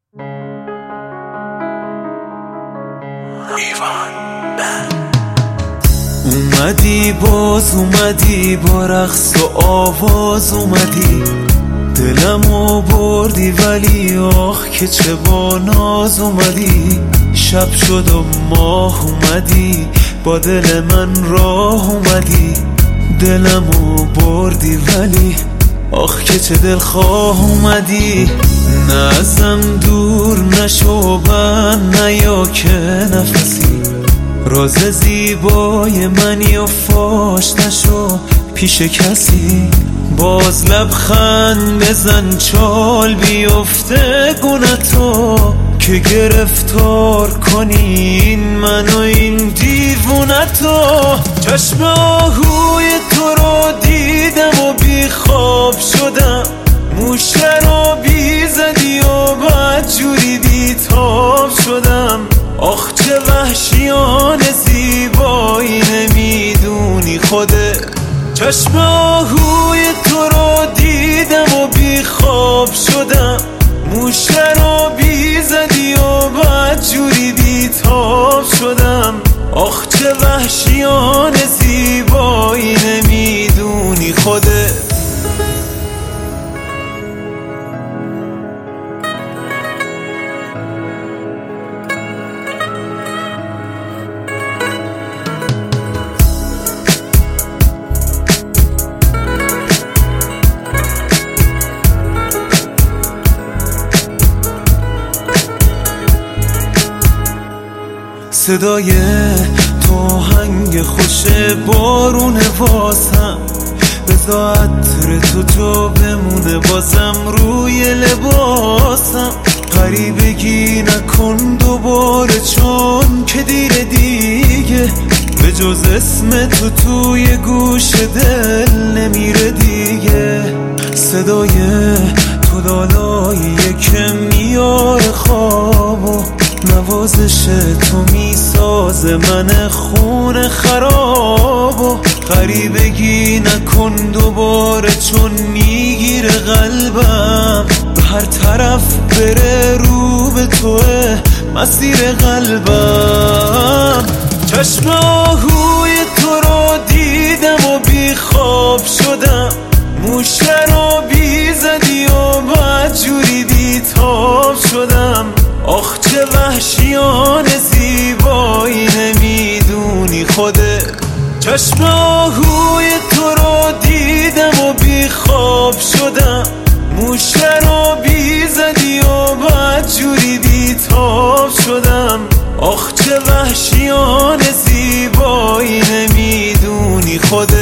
اومدی باز اومدی با رقص و آواز اومدی، دلمو بردی ولی آخ که چه با ناز اومدی. شب شد و ماه اومدی با دل من راه اومدی، دلمو بردی ولی آخ که چه دلخواه اومدی. نه ازم دور نشو بند نیا که نفسی، راز زیبای منی و فاش نشو پیش کسی. باز لبخند بزن چال بیفته گونتو که گرفتار کنی این من و این دیوونتو. چشم آهوی تو رو دیدم و بی خواب شدم، موشه رو بی زدی و بدجوری بی تاب شدم. آخ چه وحشیانه زیبایی نمیدونی خودت. چشم آهوی تو رو دیدم و بی خواب شدم، موشه رو بی زدی و بدجوری بی تاب شدم. آخ چه وحشیانه زیبایی نمیدونی خودت. صدای تو آهنگ خوش بارون واسم، بذار عطر تو بمونه بازم روی لباسم. غریبگی نکن دوباره چون که دیر دیگه، به جز اسم تو توی گوش دل نمیره دیگه. صدای تو دالاییه که میاره خواب و نوازش تو میسازه من خون خراب. و غریبگی نکن دوباره چون میگیره قلبم، به هر طرف بره رو به توه مسیر قلبم. چشم آهوی تو رو دیدم و بی خواب شدم، موشه رو بی زدی و بدجوری بی تاب شدم. آخ چه وحشیانه زیبایی نمیدونی خودت. چشم آهوی تو رو دیدم و بی خواب شدم، موشه رو بی زدی و بدجوری بی تاب شدم. آخ چه وحشیانه زیبایی نمیدونی خودت.